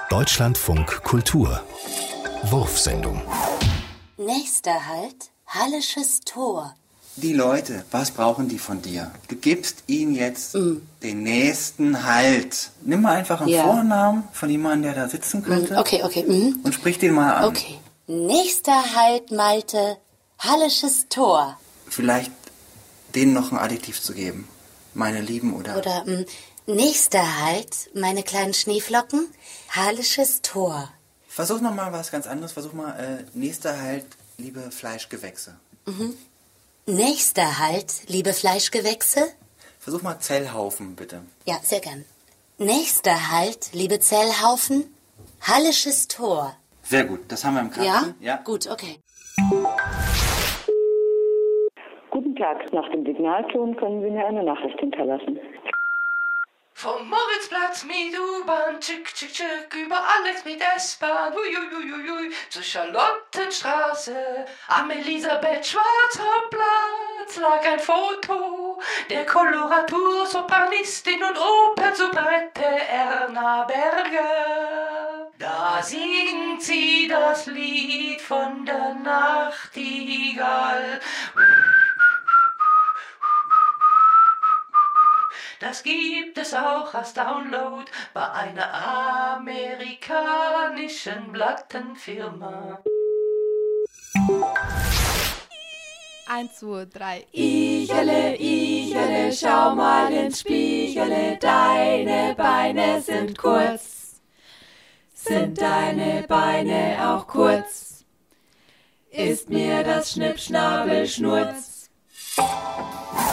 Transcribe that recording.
Deutschlandfunk Kultur Wurfsendung. Nächster Halt, Hallisches Tor. Die Leute, was brauchen die von dir? Du gibst ihnen jetzt den nächsten Halt. Nimm mal einfach einen Vornamen von jemandem, der da sitzen könnte. Okay. Und sprich den mal an. Okay. Nächster Halt, Malte, Hallisches Tor. Vielleicht denen noch ein Adjektiv zu geben. Meine Lieben oder nächster Halt, meine kleinen Schneeflocken, Hallisches Tor. Versuch noch mal was ganz anderes. Versuch mal, nächster Halt, liebe Fleischgewächse. Nächster Halt, liebe Fleischgewächse. Versuch mal Zellhaufen, bitte. Ja, sehr gern. Nächster Halt, liebe Zellhaufen, Hallisches Tor. Sehr gut, das haben wir im Kasten. Ja? Gut, okay. Guten Tag, nach dem Signalton können Sie mir eine Nachricht hinterlassen. Vom Moritzplatz mit U-Bahn, tschick, tschick, tschick, über Alex mit S-Bahn, hui, zur Charlottenstraße, am Elisabeth-Schwarzhauptplatz lag ein Foto der Koloratursopranistin und Opernsoubrette Erna Berger. Da singt sie das Lied von der Nachtigall. Das gibt es auch als Download bei einer amerikanischen Plattenfirma. 1, 2, 3. Igele, Igele, schau mal ins Spiegele, deine Beine sind kurz. Sind deine Beine auch kurz? Ist mir das Schnippschnabelschnurz?